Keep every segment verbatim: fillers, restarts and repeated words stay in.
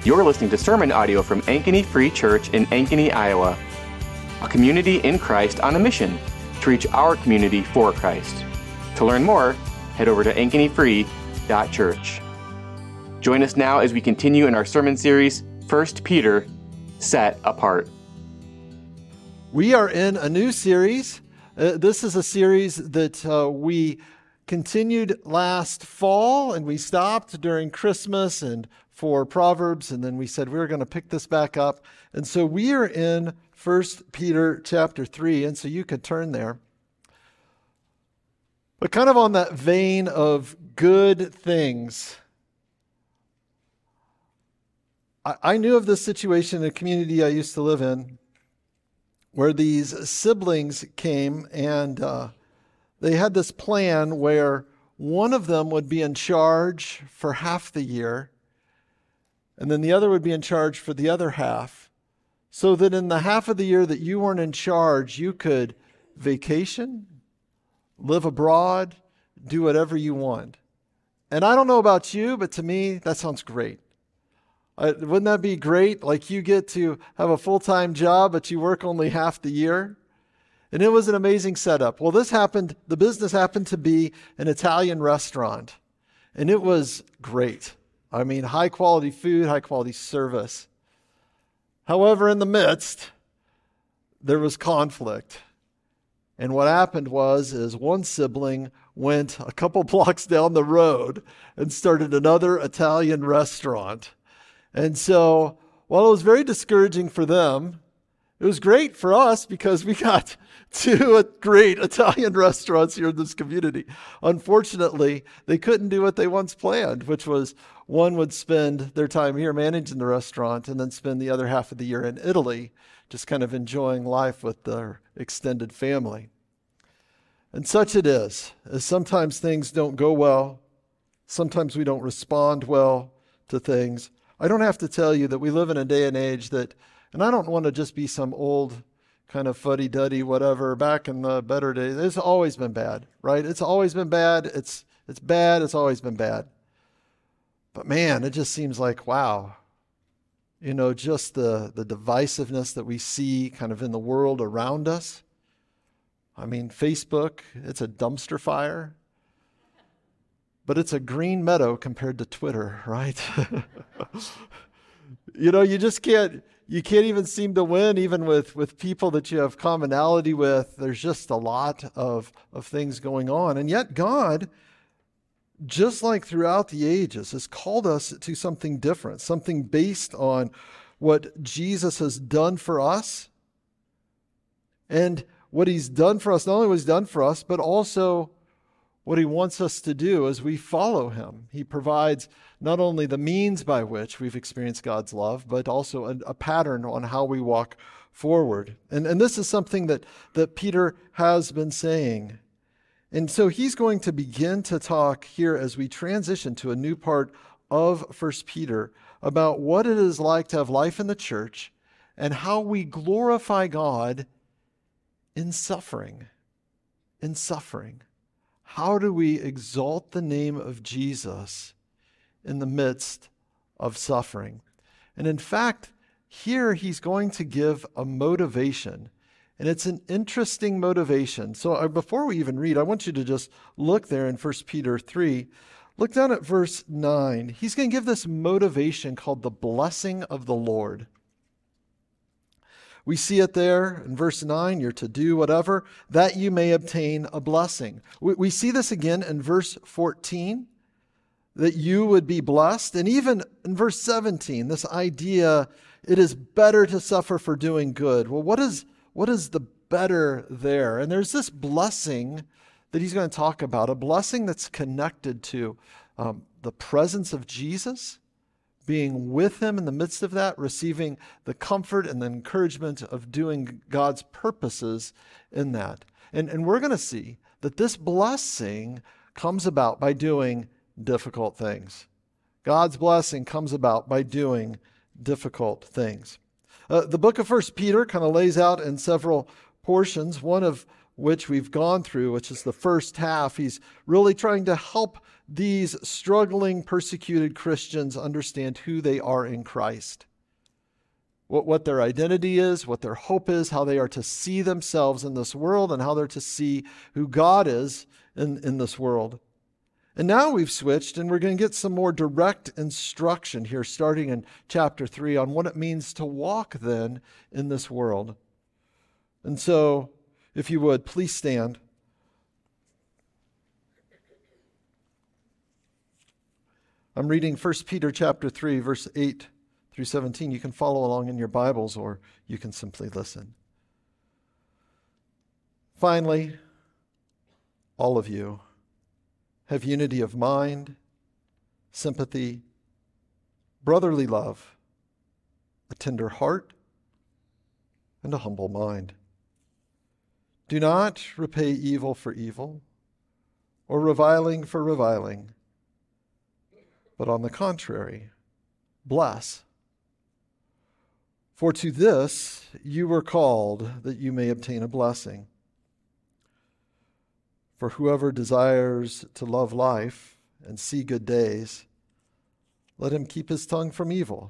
You're listening to sermon audio from Ankeny Free Church in Ankeny, Iowa, a community in Christ on a mission to reach our community for Christ. To learn more, head over to ankeny free dot church. Join us now as we continue in our sermon series, First Peter, Set Apart. We are in a new series. Uh, this is a series that uh, we continued last fall, and we stopped during Christmas and for Proverbs, and then we said we were going to pick this back up. And so we are in First Peter chapter three, and so you could turn there. But kind of on that vein of good things, I, I knew of this situation in a community I used to live in where these siblings came and uh, they had this plan where one of them would be in charge for half the year, and then the other would be in charge for the other half, so that in the half of the year that you weren't in charge, you could vacation, live abroad, do whatever you want. And I don't know about you, but to me, that sounds great. Uh, wouldn't that be great? Like you get to have a full-time job, but you work only half the year. And it was an amazing setup. Well, this happened, the business happened to be an Italian restaurant. And it was great. I mean, high quality food, high quality service. However, in the midst, there was conflict. And what happened was, is one sibling went a couple blocks down the road and started another Italian restaurant. And so, while it was very discouraging for them, it was great for us because we got two great Italian restaurants here in this community. Unfortunately, they couldn't do what they once planned, which was one would spend their time here managing the restaurant and then spend the other half of the year in Italy, just kind of enjoying life with their extended family. And such it is, as sometimes things don't go well. Sometimes we don't respond well to things. I don't have to tell you that we live in a day and age that, and I don't want to just be some old kind of fuddy-duddy whatever, back in the better days. It's always been bad, right? It's always been bad. It's it's bad. It's always been bad. But man, it just seems like, wow, you know, just the, the divisiveness that we see kind of in the world around us. I mean, Facebook, it's a dumpster fire, but it's a green meadow compared to Twitter, right? You know, you just can't, you can't even seem to win, even with, with people that you have commonality with. There's just a lot of, of things going on. And yet God, just like throughout the ages, has called us to something different, something based on what Jesus has done for us. And what he's done for us, not only what he's done for us, but also what he wants us to do as we follow him. He provides not only the means by which we've experienced God's love, but also a, a pattern on how we walk forward. And, and this is something that, that Peter has been saying. And so he's going to begin to talk here as we transition to a new part of First Peter about what it is like to have life in the church and how we glorify God in suffering. In suffering. How do we exalt the name of Jesus in the midst of suffering? And in fact, here he's going to give a motivation. And it's an interesting motivation. So before we even read, I want you to just look there in First Peter three. Look down at verse nine. He's going to give this motivation called the blessing of the Lord. We see it there in verse nine, you're to do whatever, that you may obtain a blessing. We, we see this again in verse fourteen, that you would be blessed. And even in verse seventeen, this idea, it is better to suffer for doing good. Well, what is, what is the better there? And there's this blessing that he's going to talk about, a blessing that's connected to um, the presence of Jesus, being with him in the midst of that, receiving the comfort and the encouragement of doing God's purposes in that. And, and we're going to see that this blessing comes about by doing difficult things. God's blessing comes about by doing difficult things. Uh, the book of First Peter kind of lays out in several portions. One of which we've gone through, which is the first half, he's really trying to help these struggling, persecuted Christians understand who they are in Christ. What, what their identity is, what their hope is, how they are to see themselves in this world, and how they're to see who God is in, in this world. And now we've switched, and we're going to get some more direct instruction here, starting in chapter three, on what it means to walk then in this world. And so, if you would, please stand. I'm reading First Peter chapter three, verse eight through seventeen. You can follow along in your Bibles, or you can simply listen. Finally, all of you have unity of mind, sympathy, brotherly love, a tender heart, and a humble mind. Do not repay evil for evil, or reviling for reviling, but on the contrary, bless. For to this you were called, that you may obtain a blessing. For whoever desires to love life and see good days, let him keep his tongue from evil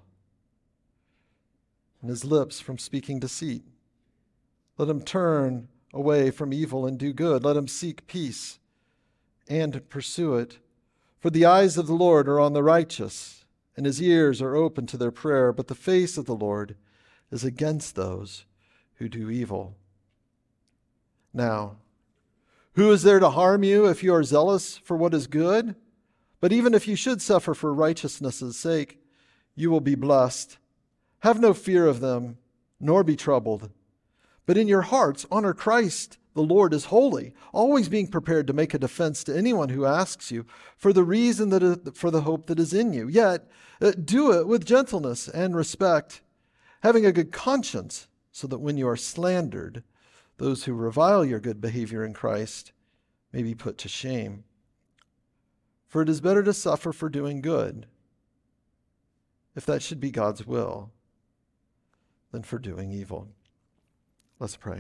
and his lips from speaking deceit. Let him turn away from evil and do good. Let him seek peace and pursue it. For the eyes of the Lord are on the righteous, and his ears are open to their prayer, but the face of the Lord is against those who do evil. Now, who is there to harm you if you are zealous for what is good? But even if you should suffer for righteousness' sake, you will be blessed. Have no fear of them, nor be troubled. But in your hearts honor Christ, the Lord, as holy, always being prepared to make a defense to anyone who asks you for the reason that is, for the hope that is in you. Yet uh, do it with gentleness and respect, having a good conscience, so that when you are slandered, those who revile your good behavior in Christ may be put to shame. For it is better to suffer for doing good, if that should be God's will, than for doing evil. Let's pray.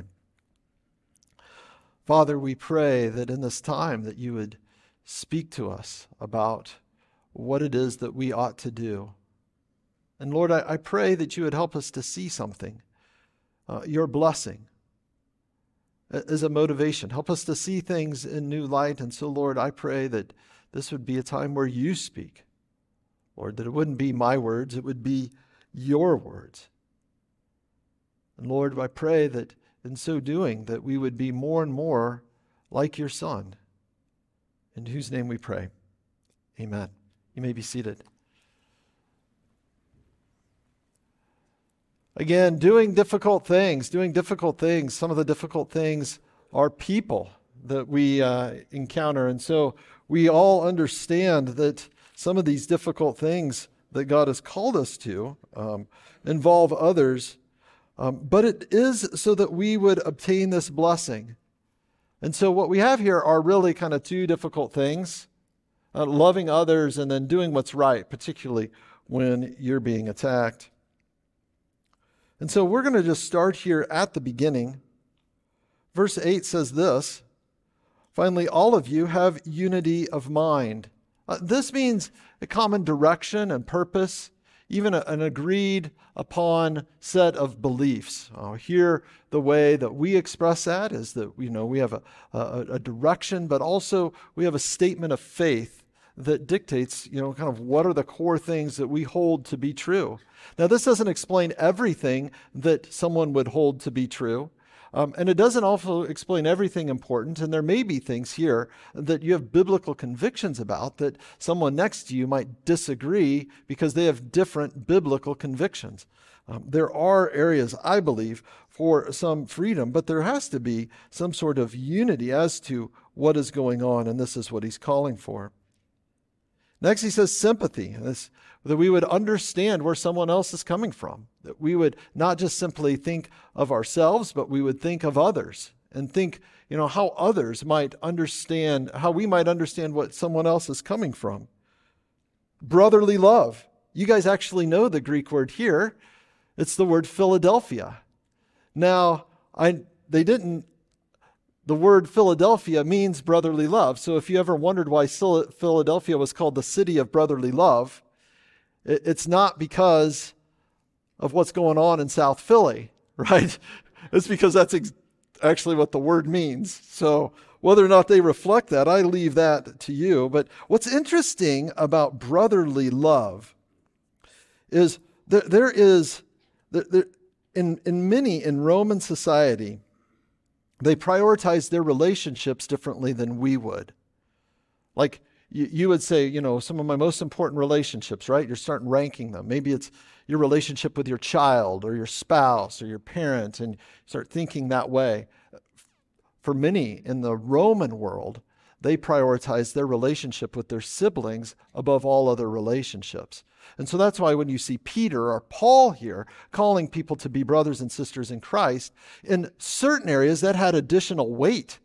Father, we pray that in this time that you would speak to us about what it is that we ought to do. And Lord, I, I pray that you would help us to see something, uh, your blessing, as a motivation. Help us to see things in new light. And so, Lord, I pray that this would be a time where you speak. Lord, that it wouldn't be my words, it would be your words. And Lord, I pray that in so doing, that we would be more and more like your Son, in whose name we pray. Amen. You may be seated. Again, doing difficult things, doing difficult things. Some of the difficult things are people that we uh, encounter. And so we all understand that some of these difficult things that God has called us to um, involve others. Um, but it is so that we would obtain this blessing. And so what we have here are really kind of two difficult things, uh, loving others and then doing what's right, particularly when you're being attacked. And so we're going to just start here at the beginning. Verse eight says this, finally, all of you have unity of mind. Uh, this means a common direction and purpose, even a, an agreed upon set of beliefs. Uh, here, the way that we express that is that, you know, we have a, a, a direction, but also we have a statement of faith that dictates, you know, kind of what are the core things that we hold to be true. Now, this doesn't explain everything that someone would hold to be true. Um, and it doesn't also explain everything important, and there may be things here that you have biblical convictions about that someone next to you might disagree because they have different biblical convictions. Um, there are areas, I believe, for some freedom, but there has to be some sort of unity as to what is going on, and this is what he's calling for. Next, he says sympathy, this, that we would understand where someone else is coming from, that we would not just simply think of ourselves, but we would think of others and think, you know, how others might understand, how we might understand what someone else is coming from. Brotherly love. You guys actually know the Greek word here. It's the word Philadelphia. Now, I they didn't the word Philadelphia means brotherly love. So if you ever wondered why Philadelphia was called the city of brotherly love, it's not because of what's going on in South Philly, right? It's because that's ex- actually what the word means. So whether or not they reflect that, I leave that to you. But what's interesting about brotherly love is that there is, there, there, in, in many in Roman society, they prioritize their relationships differently than we would. Like you, you would say, you know, some of my most important relationships, right? You're starting ranking them. Maybe it's your relationship with your child or your spouse or your parent, and you start thinking that way. For many in the Roman world, they prioritize their relationship with their siblings above all other relationships. And so that's why when you see Peter or Paul here calling people to be brothers and sisters in Christ, in certain areas that had additional weight.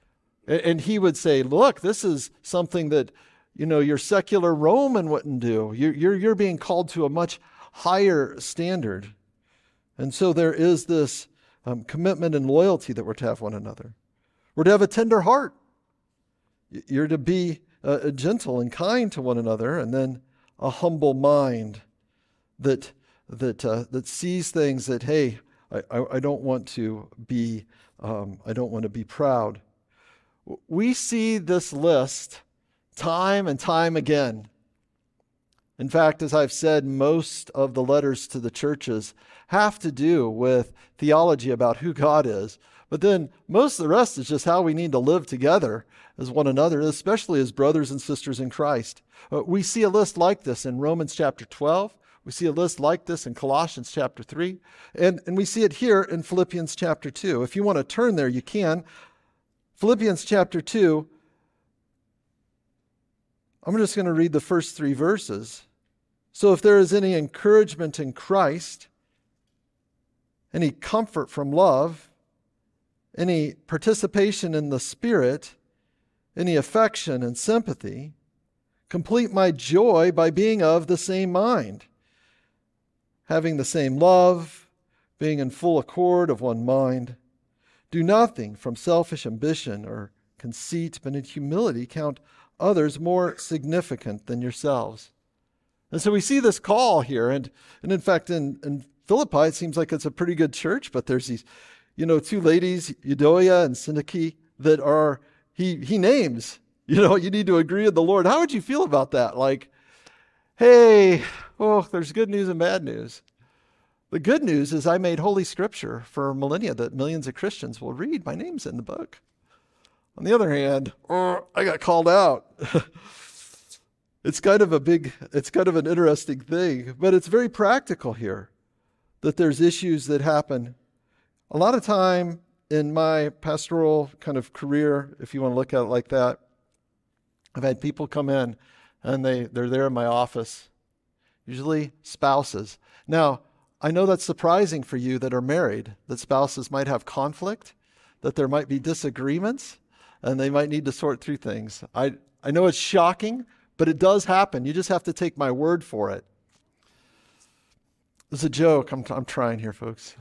And he would say, look, this is something that, you know, your secular Roman wouldn't do. You're, you're, you're being called to a much higher standard. And so there is this um, commitment and loyalty that we're to have one another. We're to have a tender heart. You're to be uh, gentle and kind to one another, and then a humble mind that that uh, that sees things that, hey, I, I, I don't want to be um, I don't want to be proud. We see this list time and time again. In fact, as I've said, most of the letters to the churches have to do with theology about who God is. But then most of the rest is just how we need to live together as one another, especially as brothers and sisters in Christ. Uh, we see a list like this in Romans chapter twelve. We see a list like this in Colossians chapter three. And, and we see it here in Philippians chapter two. If you want to turn there, you can. Philippians chapter two. I'm just going to read the first three verses. So if there is any encouragement in Christ, any comfort from love, any participation in the Spirit, any affection and sympathy, complete my joy by being of the same mind, having the same love, being in full accord of one mind. Do nothing from selfish ambition or conceit, but in humility count others more significant than yourselves. And so we see this call here, and, and in fact, in, in Philippi, it seems like it's a pretty good church, but there's these, you know, two ladies, Euodia and Syntyche, that are, he he names, you know, you need to agree with the Lord. How would you feel about that? Like, hey, oh, there's good news and bad news. The good news is I made Holy Scripture for millennia that millions of Christians will read. My name's in the book. On the other hand, oh, I got called out. It's kind of a big, it's kind of an interesting thing, but it's very practical here that there's issues that happen. A lot of time in my pastoral kind of career, if you want to look at it like that, I've had people come in and they, they're there in my office, usually spouses. Now, I know that's surprising for you that are married, that spouses might have conflict, that there might be disagreements, and they might need to sort through things. I, I know it's shocking, but it does happen. You just have to take my word for it. It's a joke. I'm, I'm trying here, folks.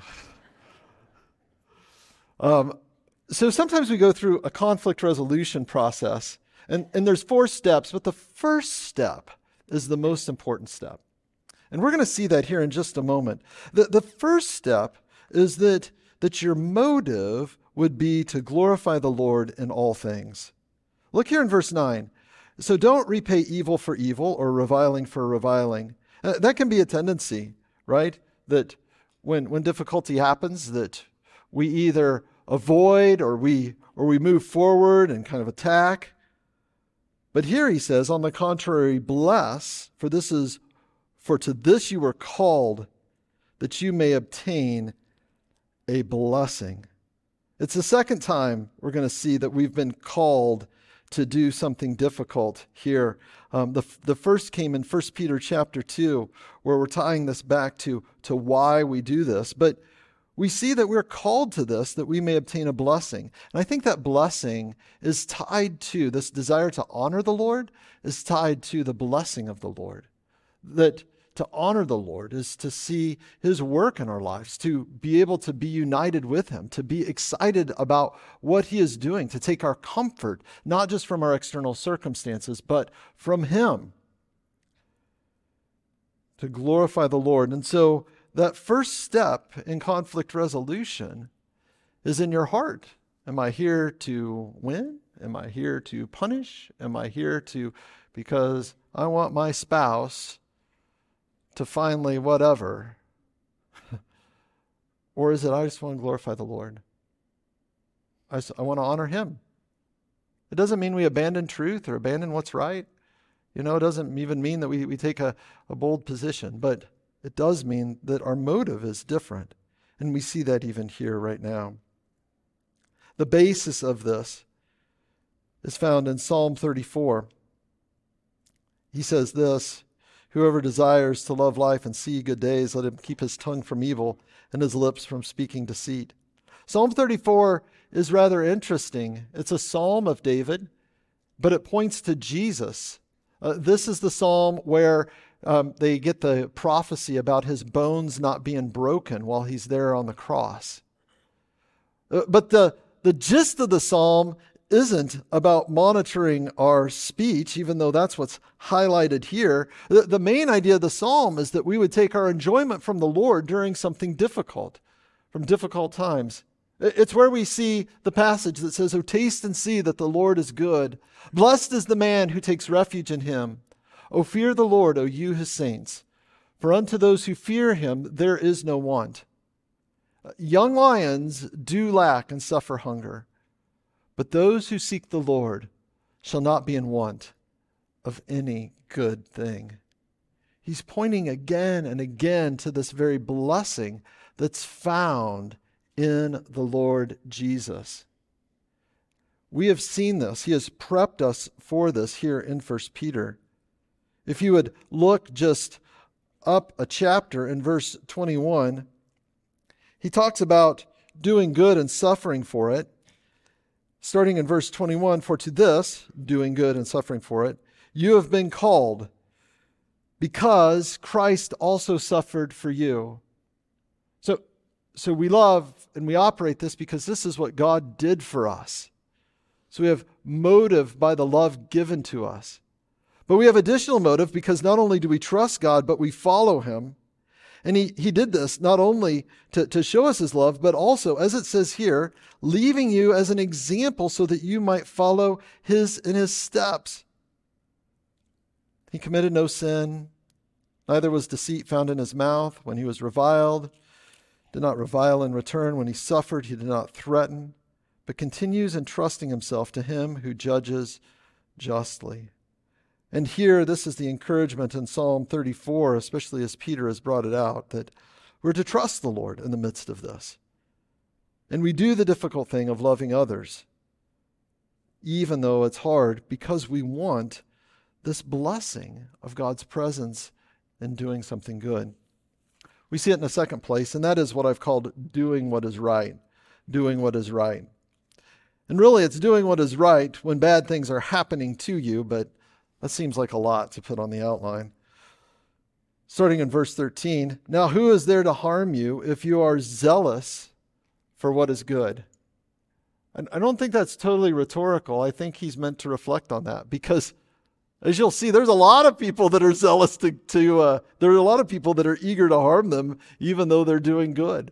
um, so sometimes we go through a conflict resolution process, and, and there's four steps, but the first step is the most important step. And we're going to see that here in just a moment. The, the first step is that, that your motive would be to glorify the Lord in all things. Look here in verse nine. So don't repay evil for evil or reviling for reviling. Uh, that can be a tendency, right? That when when difficulty happens, that we either avoid or we or we move forward and kind of attack. But here he says, on the contrary, bless, for this is for to this you were called, that you may obtain a blessing. It's the second time we're going to see that we've been called to do something difficult here. Um, the, the first came in First Peter chapter two, where we're tying this back to, to why we do this. But we see that we're called to this, that we may obtain a blessing. And I think that blessing is tied to, this desire to honor the Lord is tied to the blessing of the Lord. That to honor the Lord, is to see his work in our lives, to be able to be united with him, to be excited about what he is doing, to take our comfort, not just from our external circumstances, but from him, to glorify the Lord. And so that first step in conflict resolution is in your heart. Am I here to win? Am I here to punish? Am I here to, because I want my spouse to finally whatever? Or is it, I just want to glorify the Lord? I, just, I want to honor him. It doesn't mean we abandon truth or abandon what's right. You know, it doesn't even mean that we, we take a, a bold position, but it does mean that our motive is different. And we see that even here right now. The basis of this is found in Psalm thirty-four. He says this, whoever desires to love life and see good days, let him keep his tongue from evil and his lips from speaking deceit. Psalm thirty-four is rather interesting. It's a psalm of David, but it points to Jesus. Uh, this is the psalm where um, they get the prophecy about his bones not being broken while he's there on the cross. Uh, but the, the gist of the psalm isn't about monitoring our speech, even though that's what's highlighted here. The, the main idea of the psalm is that we would take our enjoyment from the Lord during something difficult, from difficult times. It's where we see the passage that says, "Oh, taste and see that the Lord is good. Blessed is the man who takes refuge in him. O fear the Lord, O you his saints. For unto those who fear him there is no want." Young lions do lack and suffer hunger, but those who seek the Lord shall not be in want of any good thing. He's pointing again and again to this very blessing that's found in the Lord Jesus. We have seen this. He has prepped us for this here in First Peter. If you would look just up a chapter in verse twenty-one, he talks about doing good and suffering for it. Starting in verse twenty-one, for to this, doing good and suffering for it, you have been called, because Christ also suffered for you. So, so we love and we operate this because this is what God did for us. So we have motive by the love given to us. But we have additional motive because not only do we trust God, but we follow him. And he, he did this not only to, to show us his love, but also, as it says here, leaving you as an example so that you might follow his in his steps. He committed no sin, neither was deceit found in his mouth. When he was reviled, did not revile in return. When he suffered, he did not threaten, but continues entrusting himself to him who judges justly. And here, this is the encouragement in Psalm thirty-four, especially as Peter has brought it out, that we're to trust the Lord in the midst of this. And we do the difficult thing of loving others, even though it's hard, because we want this blessing of God's presence in doing something good. We see it in a second place, and that is what I've called doing what is right. Doing what is right. And really, it's doing what is right when bad things are happening to you, but that seems like a lot to put on the outline. Starting in verse thirteen, now who is there to harm you if you are zealous for what is good? And I don't think that's totally rhetorical. I think he's meant to reflect on that because, as you'll see, there's a lot of people that are zealous to, to uh, there are a lot of people that are eager to harm them even though they're doing good.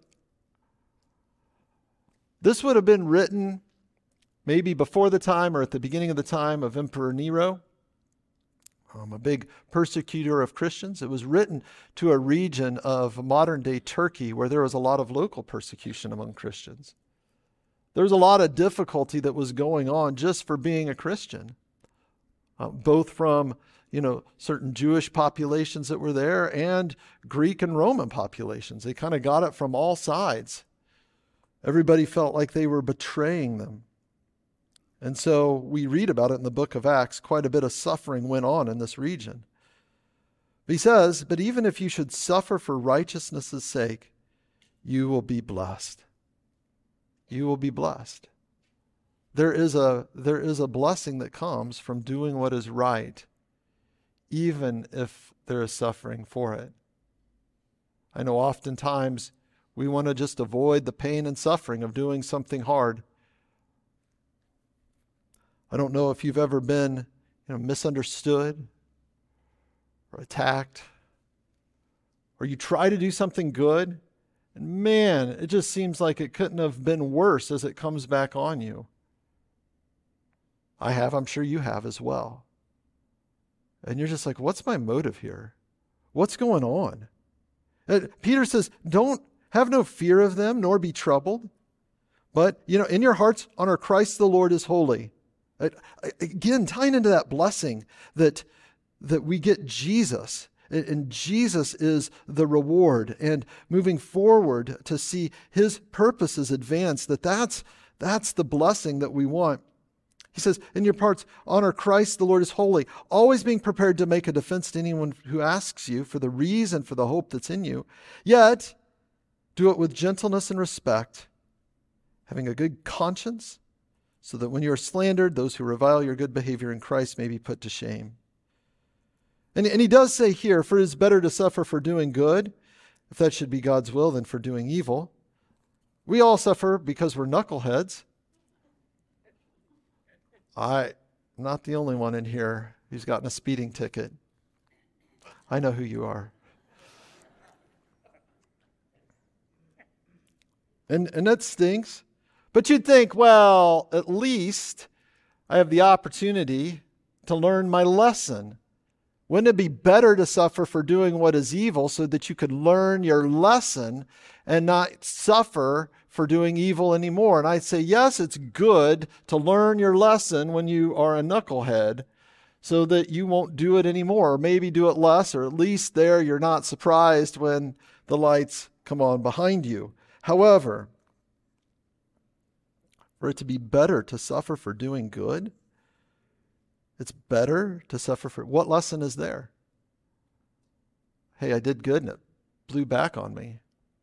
This would have been written maybe before the time or at the beginning of the time of Emperor Nero. Um, a big persecutor of Christians. It was written to a region of modern-day Turkey where there was a lot of local persecution among Christians. There was a lot of difficulty that was going on just for being a Christian, uh, both from you know certain Jewish populations that were there and Greek and Roman populations. They kind of got it from all sides. Everybody felt like they were betraying them. And so we read about it in the book of Acts. Quite a bit of suffering went on in this region. But he says, but even if you should suffer for righteousness' sake, you will be blessed. You will be blessed. There is a, there is a blessing that comes from doing what is right, even if there is suffering for it. I know oftentimes we want to just avoid the pain and suffering of doing something hard. I don't know if you've ever been, you know, misunderstood or attacked, or you try to do something good, and man, it just seems like it couldn't have been worse as it comes back on you. I have, I'm sure you have as well. And you're just like, what's my motive here? What's going on? And Peter says, don't have no fear of them, nor be troubled. But, you know, in your hearts, honor Christ the Lord is holy. Again, tying into that blessing that, that we get Jesus, and Jesus is the reward, and moving forward to see his purposes advance, that that's, that's the blessing that we want. He says, in your parts, honor Christ, the Lord is holy, always being prepared to make a defense to anyone who asks you for the reason for the hope that's in you. Yet, do it with gentleness and respect, having a good conscience, so that when you are slandered, those who revile your good behavior in Christ may be put to shame. And, and he does say here, for it is better to suffer for doing good, if that should be God's will, than for doing evil. We all suffer because we're knuckleheads. I'm not the only one in here who's gotten a speeding ticket. I know who you are. And, and that stinks. But you'd think, well, at least I have the opportunity to learn my lesson. Wouldn't it be better to suffer for doing what is evil so that you could learn your lesson and not suffer for doing evil anymore? And I'd say, yes, it's good to learn your lesson when you are a knucklehead so that you won't do it anymore, or maybe do it less, or at least there you're not surprised when the lights come on behind you. However, for it to be better to suffer for doing good, it's better to suffer for... What lesson is there? Hey, I did good and it blew back on me.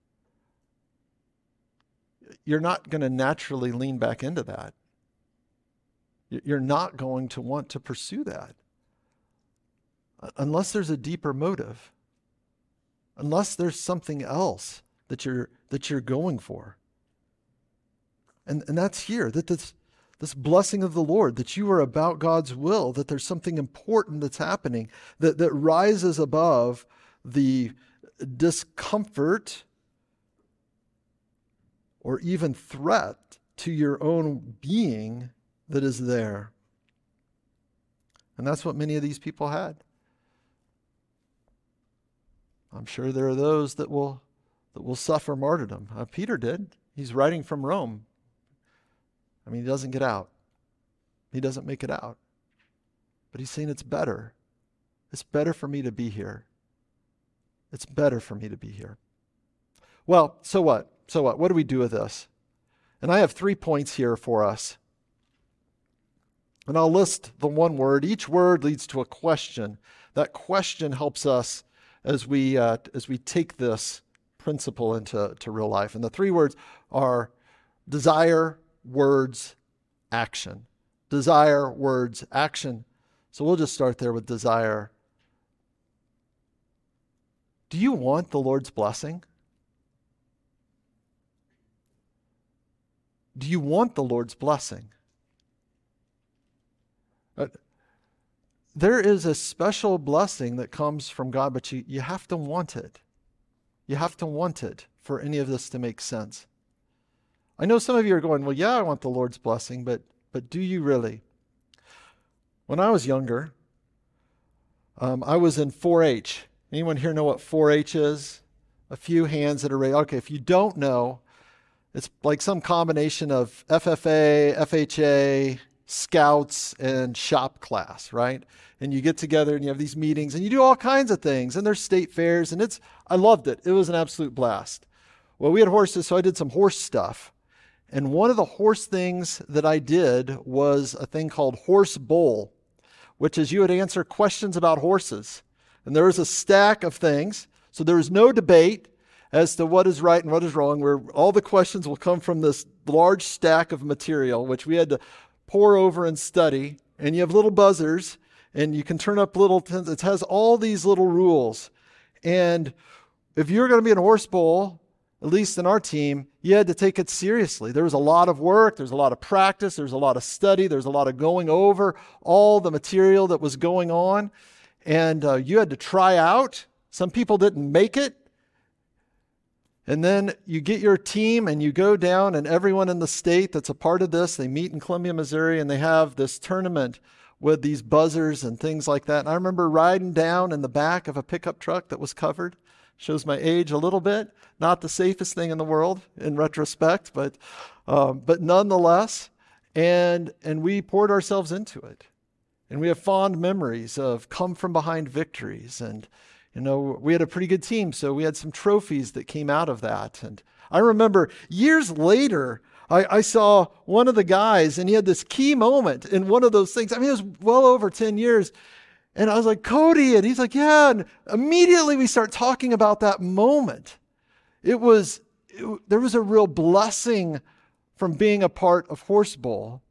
You're not going to naturally lean back into that. You're not going to want to pursue that unless there's a deeper motive, unless there's something else that you're that you're going for. And, and that's here, that this, this blessing of the Lord, that you are about God's will, that there's something important that's happening, that, that rises above the discomfort or even threat to your own being that is there. And that's what many of these people had. I'm sure there are those that will that will suffer martyrdom. Uh, Peter did. He's writing from Rome. I mean, he doesn't get out. He doesn't make it out. But he's saying it's better. It's better for me to be here. It's better for me to be here. Well, so what? So what? What do we do with this? And I have three points here for us. And I'll list the one word. Each word leads to a question. That question helps us as we uh, as we take this principle into to real life. And the three words are desire, words, action. Desire, words, action. So we'll just start there with desire. Do you want the Lord's blessing? Do you want the Lord's blessing? Uh, there is a special blessing that comes from God, but you, you have to want it. You have to want it for any of this to make sense. I know some of you are going, well, yeah, I want the Lord's blessing, but but do you really? When I was younger, um, I was in four H. Anyone here know what four H is? A few hands that are raised. Okay, if you don't know, it's like some combination of F F A, F H A, Scouts, and shop class, right? And you get together and you have these meetings and you do all kinds of things, and there's state fairs, and it's, I loved it. It was an absolute blast. Well, we had horses, so I did some horse stuff. And one of the horse things that I did was a thing called Horse Bowl, which is you would answer questions about horses. And there was a stack of things, so there was no debate as to what is right and what is wrong, where all the questions will come from this large stack of material, which we had to pour over and study. And you have little buzzers, and you can turn up little, t- it has all these little rules. And if you're going to be in a horse bowl, at least in our team, you had to take it seriously. There was a lot of work, there's a lot of practice, there's a lot of study, there's a lot of going over all the material that was going on. And uh, you had to try out. Some people didn't make it. And then you get your team and you go down, and everyone in the state that's a part of this, they meet in Columbia, Missouri, and they have this tournament with these buzzers and things like that. And I remember riding down in the back of a pickup truck that was covered. Shows my age a little bit. Not the safest thing in the world in retrospect, but um, but nonetheless. And and we poured ourselves into it. And we have fond memories of come from behind victories. And, you know, we had a pretty good team, so we had some trophies that came out of that. And I remember years later, I, I saw one of the guys, and he had this key moment in one of those things. I mean, it was well over ten years. And I was like, Cody, and he's like, yeah. And immediately we start talking about that moment. It was, it, there was a real blessing from being a part of Horse Bowl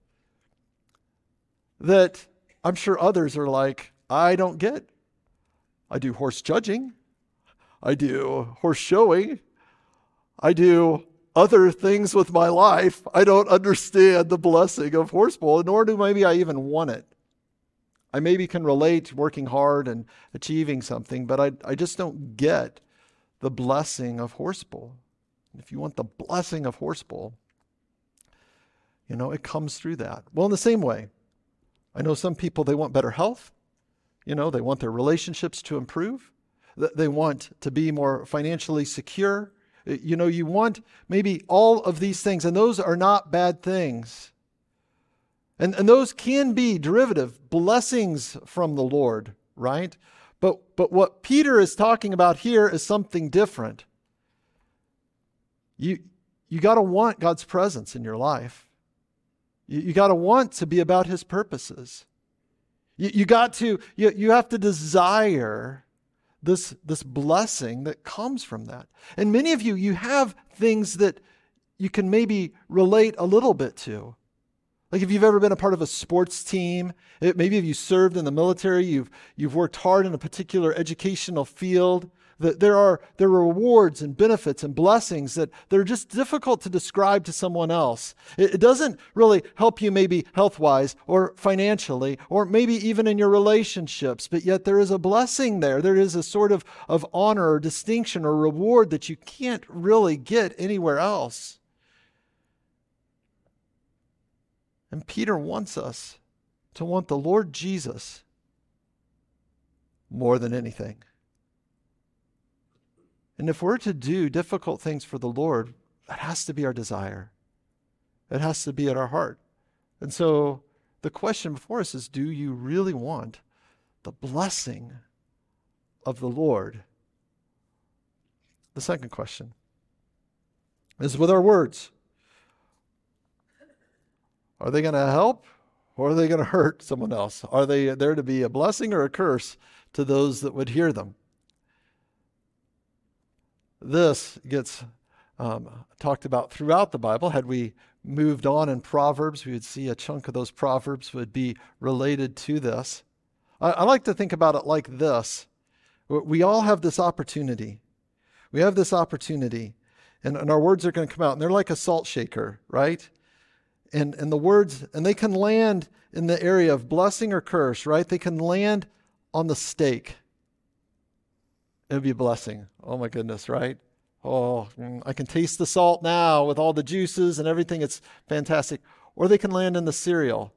that I'm sure others are like, I don't get. I do horse judging. I do horse showing. I do other things with my life. I don't understand the blessing of Horse Bowl, nor do maybe I even want it. I maybe can relate to working hard and achieving something, but I, I just don't get the blessing of Horse Bowl. If you want the blessing of Horse Bowl, you know, it comes through that. Well, in the same way, I know some people, they want better health. You know, they want their relationships to improve. They want to be more financially secure. You know, you want maybe all of these things, and those are not bad things. And, and those can be derivative blessings from the Lord, right? But, but what Peter is talking about here is something different. You, you got to want God's presence in your life. You, you got to want to be about his purposes. You, you got to, you, you have to desire this, this blessing that comes from that. And many of you, you have things that you can maybe relate a little bit to. Like if you've ever been a part of a sports team, it, maybe if you served in the military, you've you've worked hard in a particular educational field, that there are there are rewards and benefits and blessings that they're just difficult to describe to someone else. It, it doesn't really help you maybe health-wise or financially or maybe even in your relationships, but yet there is a blessing there. There is a sort of, of honor or distinction or reward that you can't really get anywhere else. And Peter wants us to want the Lord Jesus more than anything. And if we're to do difficult things for the Lord, that has to be our desire. It has to be at our heart. And so the question before us is, do you really want the blessing of the Lord? The second question is with our words. Are they going to help or are they going to hurt someone else? Are they there to be a blessing or a curse to those that would hear them? This gets um, talked about throughout the Bible. Had we moved on in Proverbs, we would see a chunk of those Proverbs would be related to this. I, I like to think about it like this. We all have this opportunity. We have this opportunity, and, and our words are going to come out, and they're like a salt shaker, right? And and the words, and they can land in the area of blessing or curse, right? They can land on the stake. It would be a blessing. Oh my goodness, right? Oh, I can taste the salt now with all the juices and everything. It's fantastic. Or they can land in the cereal.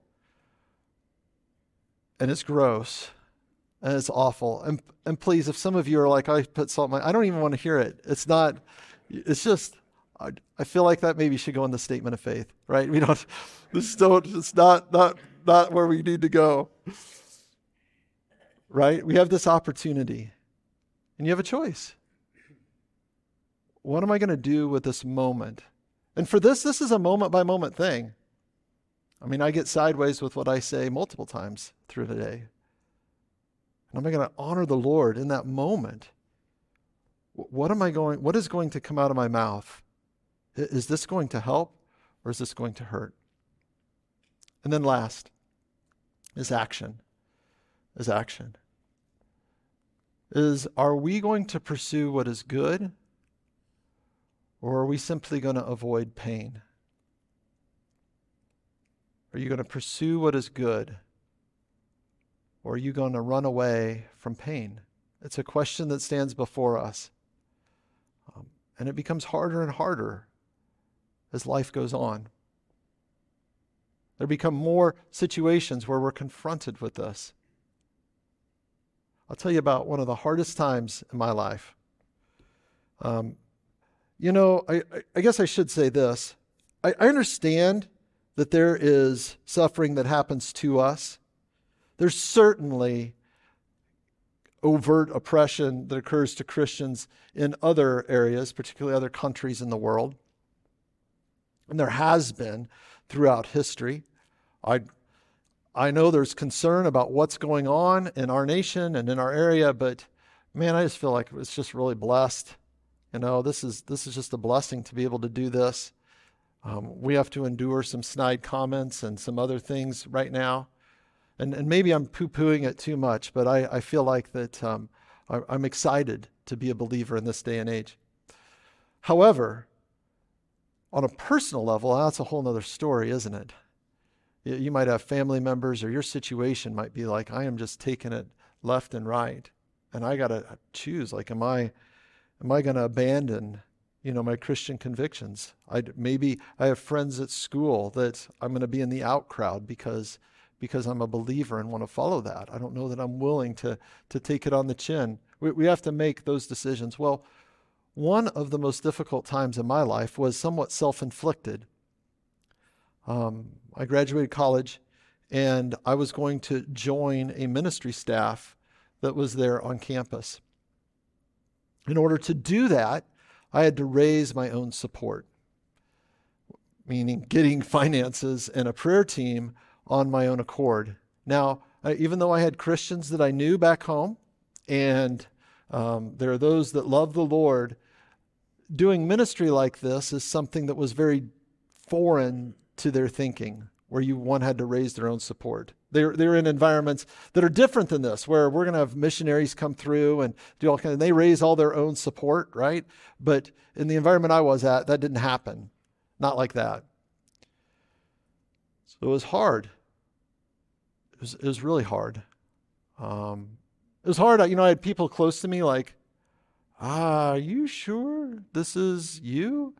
And it's gross. And it's awful. And and please, if some of you are like, I put salt in my, I don't even want to hear it. It's not, it's just, I, I feel like that maybe should go in the statement of faith, right? We don't, this don't, it's not, not, not where we need to go, right? We have this opportunity and you have a choice. What am I going to do with this moment? And for this, this is a moment by moment thing. I mean, I get sideways with what I say multiple times through the day. And am I going to honor the Lord in that moment? What am I going, what is going to come out of my mouth? Is this going to help or is this going to hurt? And then last is action. is action. Is, are we going to pursue what is good, or are we simply going to avoid pain? Are you going to pursue what is good, or are you going to run away from pain? It's a question that stands before us. Um, and it becomes harder and harder as life goes on. There become more situations where we're confronted with this. I'll tell you about one of the hardest times in my life. Um, you know, I, I guess I should say this. I, I understand that there is suffering that happens to us. There's certainly overt oppression that occurs to Christians in other areas, particularly other countries in the world. And there has been throughout history. I I know there's concern about what's going on in our nation and in our area, but man, I just feel like it's just really blessed. You know, this is this is just a blessing to be able to do this. Um, we have to endure some snide comments and some other things right now. And and maybe I'm poo-pooing it too much, but I, I feel like that um, I, I'm excited to be a believer in this day and age. However, on a personal level, that's a whole nother story, isn't it? You might have family members, or your situation might be like, I am just taking it left and right. And I got to choose, like, am I am I going to abandon, you know, my Christian convictions? I maybe I have friends at school that I'm going to be in the out crowd because because I'm a believer and want to follow that. I don't know that I'm willing to to take it on the chin. We, we have to make those decisions. Well, one of the most difficult times in my life was somewhat self-inflicted. Um, I graduated college, and I was going to join a ministry staff that was there on campus. In order to do that, I had to raise my own support, meaning getting finances and a prayer team on my own accord. Now, I, even though I had Christians that I knew back home, and um, there are those that love the Lord, doing ministry like this is something that was very foreign to their thinking, where you one had to raise their own support. They're they're in environments that are different than this, where we're going to have missionaries come through and do all kind of, they raise all their own support, right? But in the environment I was at, that didn't happen. Not like that. So it was hard. It was, it was really hard. Um, it was hard. You know, I had people close to me like, ah, are you sure this is you?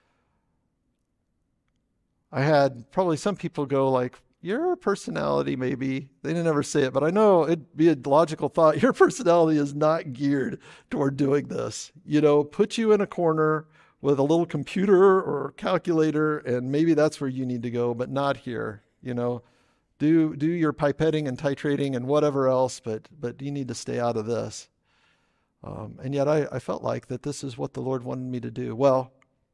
I had probably some people go like, your personality maybe, they didn't ever say it, but I know it'd be a logical thought. Your personality is not geared toward doing this. You know, put you in a corner with a little computer or calculator, and maybe that's where you need to go, but not here. You know, do do your pipetting and titrating and whatever else, but but you need to stay out of this. Um, and yet I, I felt like that this is what the Lord wanted me to do. Well,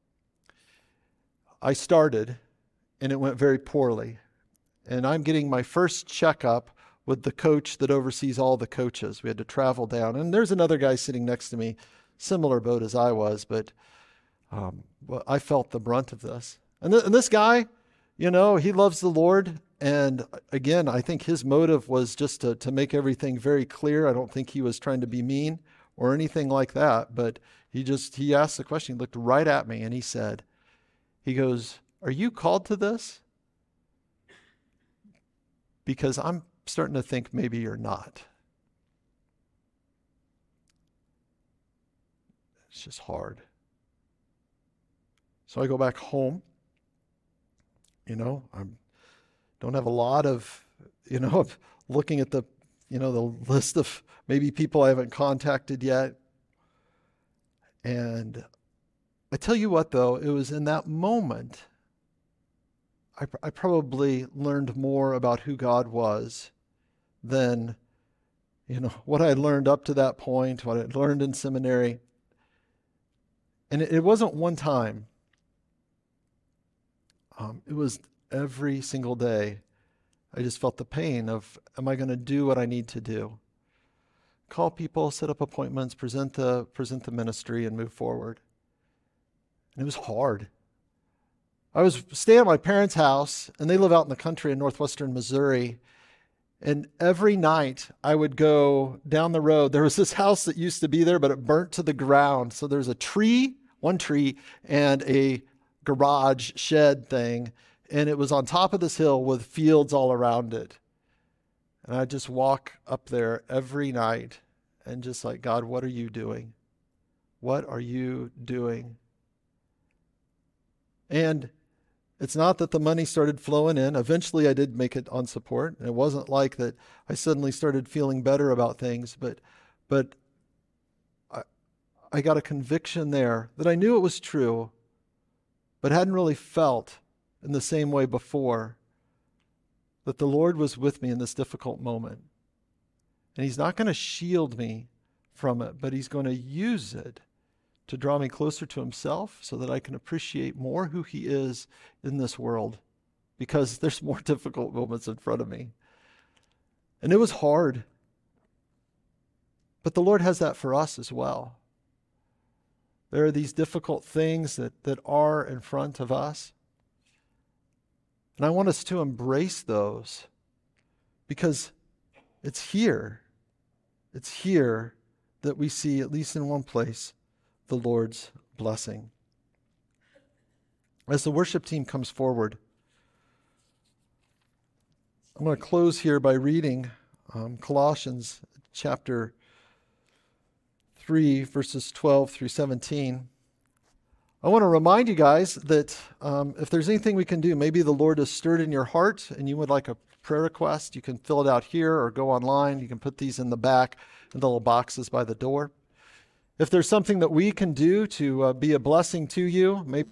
I started, and it went very poorly. And I'm getting my first checkup with the coach that oversees all the coaches. We had to travel down. And there's another guy sitting next to me, similar boat as I was, but um, well, I felt the brunt of this. And, th- and this guy, you know, he loves the Lord. And again, I think his motive was just to, to make everything very clear. I don't think he was trying to be mean or anything like that. But he just, he asked the question, he looked right at me and he said, he goes, are you called to this? Because I'm starting to think maybe you're not. It's just hard. So I go back home. You know, I don't have a lot of, you know, of looking at the, you know, the list of maybe people I haven't contacted yet. And I tell you what, though, it was in that moment I, I probably learned more about who God was than, you know, what I learned up to that point, what I learned in seminary. And it, it wasn't one time. Um, it was every single day. I just felt the pain of, am I going to do what I need to do? Call people, set up appointments, present the present the ministry, and move forward. And it was hard. I was staying at my parents' house, and they live out in the country in northwestern Missouri. And every night I would go down the road. There was this house that used to be there, but it burnt to the ground. So there's a tree, one tree, and a garage shed thing. And it was on top of this hill with fields all around it. And I'd just walk up there every night and just like, God, what are you doing? What are you doing? And it's not that the money started flowing in. Eventually I did make it on support. And it wasn't like that I suddenly started feeling better about things, but but I, I got a conviction there that I knew it was true, but hadn't really felt in the same way before, that the Lord was with me in this difficult moment. And he's not going to shield me from it, but he's going to use it to draw me closer to himself so that I can appreciate more who he is in this world, because there's more difficult moments in front of me. And it was hard. But the Lord has that for us as well. There are these difficult things that, that are in front of us. And I want us to embrace those, because it's here. It's here that we see, at least in one place, the Lord's blessing. As the worship team comes forward, I'm going to close here by reading um, Colossians chapter three, verses twelve through seventeen. I want to remind you guys that um, if there's anything we can do, maybe the Lord has stirred in your heart and you would like a prayer request, you can fill it out here or go online. You can put these in the back in the little boxes by the door. If there's something that we can do to uh, be a blessing to you, maybe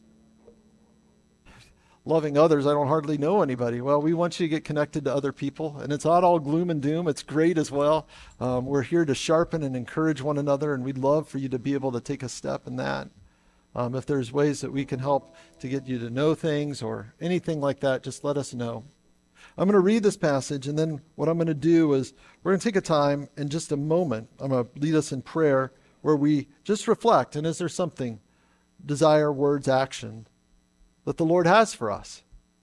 loving others, I don't hardly know anybody. Well, we want you to get connected to other people, and it's not all gloom and doom. It's great as well. Um, we're here to sharpen and encourage one another, and we'd love for you to be able to take a step in that. Um, if there's ways that we can help to get you to know things or anything like that, just let us know. I'm going to read this passage, and then what I'm going to do is we're going to take a time in just a moment. I'm going to lead us in prayer where we just reflect, and is there something, desire, words, action, that the Lord has for us?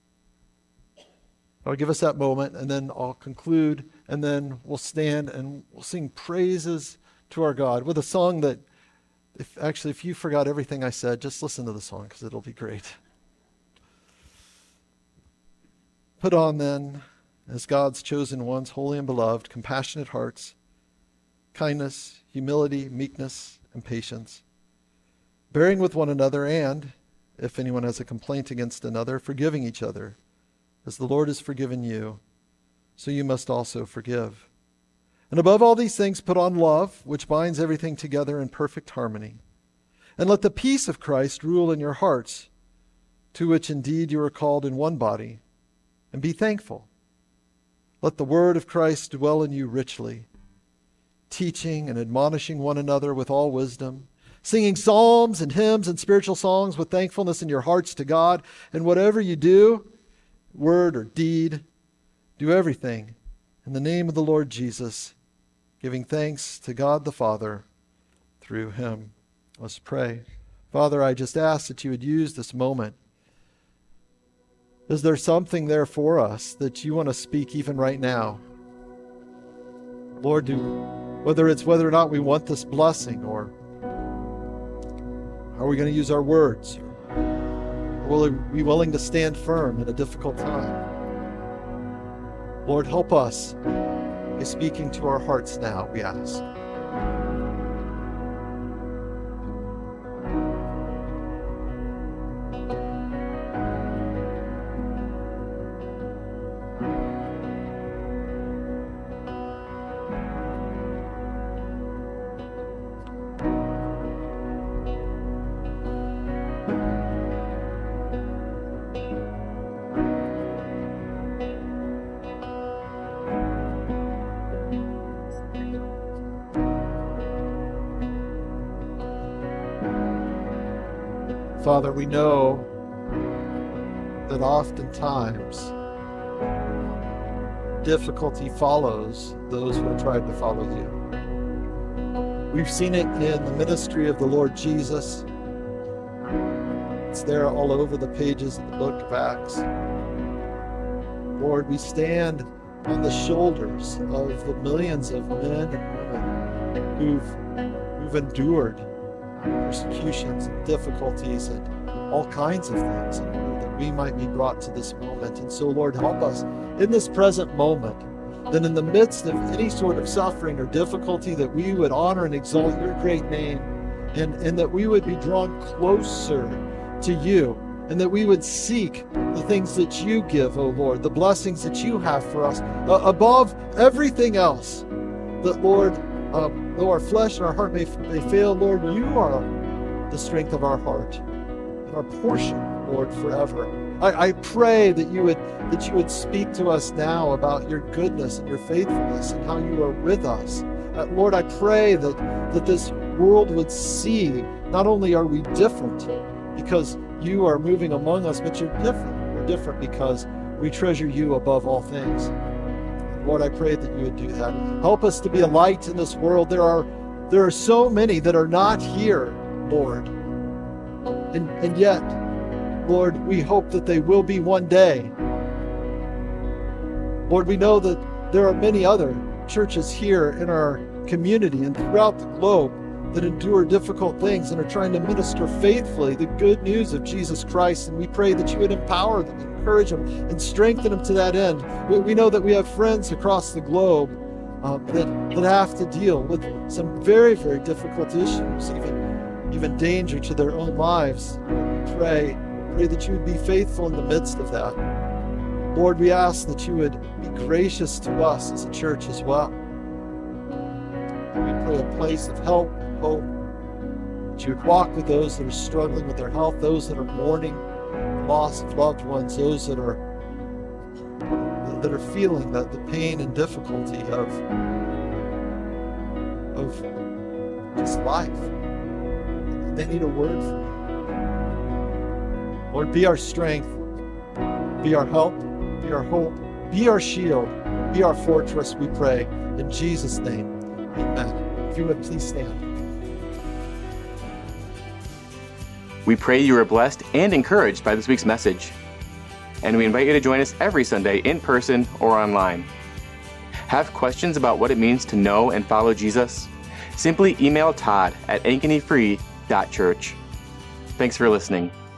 I'll give us that moment, and then I'll conclude, and then we'll stand and we'll sing praises to our God with a song that, if actually, if you forgot everything I said, just listen to the song because it'll be great. Put on then, as God's chosen ones, holy and beloved, compassionate hearts, kindness, humility, meekness, and patience, bearing with one another, and, if anyone has a complaint against another, forgiving each other, as the Lord has forgiven you, so you must also forgive. And above all these things, put on love, which binds everything together in perfect harmony. And let the peace of Christ rule in your hearts, to which indeed you are called in one body, and be thankful. Let the word of Christ dwell in you richly, teaching and admonishing one another with all wisdom, singing psalms and hymns and spiritual songs with thankfulness in your hearts to God. And whatever you do, word or deed, do everything in the name of the Lord Jesus, giving thanks to God the Father through him. Let's pray. Father, I just ask that you would use this moment. Is there something there for us that you want to speak even right now? Lord, do, whether it's whether or not we want this blessing, or are we going to use our words? Or will we be willing to stand firm in a difficult time? Lord, help us by speaking to our hearts now, we ask. Father, we know that oftentimes difficulty follows those who have tried to follow you. We've seen it in the ministry of the Lord Jesus. It's there all over the pages of the book of Acts. Lord, we stand on the shoulders of the millions of men and women who've, who've endured persecutions and difficulties and all kinds of things in order that we might be brought to this moment. And so, Lord, help us in this present moment, that in the midst of any sort of suffering or difficulty, that we would honor and exalt your great name, and, and that we would be drawn closer to you, and that we would seek the things that you give, O Lord, the blessings that you have for us, uh, above everything else. That, Lord, um, though our flesh and our heart may, may fail, Lord, you are the strength of our heart and our portion, Lord, forever. I, I pray that you would that you would speak to us now about your goodness and your faithfulness and how you are with us. Uh, Lord, I pray that, that this world would see not only are we different because you are moving among us, but you're different. We're different because we treasure you above all things. Lord, I pray that you would do that. Help us to be a light in this world. There are there are so many that are not here, Lord. And, and yet, Lord, we hope that they will be one day. Lord, we know that there are many other churches here in our community and throughout the globe that endure difficult things and are trying to minister faithfully the good news of Jesus Christ. And we pray that you would empower them, encourage them, and strengthen them to that end. We, we know that we have friends across the globe um, that, that have to deal with some very, very difficult issues, even, even danger to their own lives. We pray, pray that you would be faithful in the midst of that. Lord, we ask that you would be gracious to us as a church as well. We pray a place of help, hope, that you would walk with those that are struggling with their health, those that are mourning the loss of loved ones, those that are that are feeling that the pain and difficulty of of this life. They need a word from you. Lord, be our strength, be our help, be our hope, be our shield, be our fortress, we pray. In Jesus' name, amen. If you would please stand. We pray you are blessed and encouraged by this week's message. And we invite you to join us every Sunday in person or online. Have questions about what it means to know and follow Jesus? Simply email Todd at ankeny free dot church. Thanks for listening.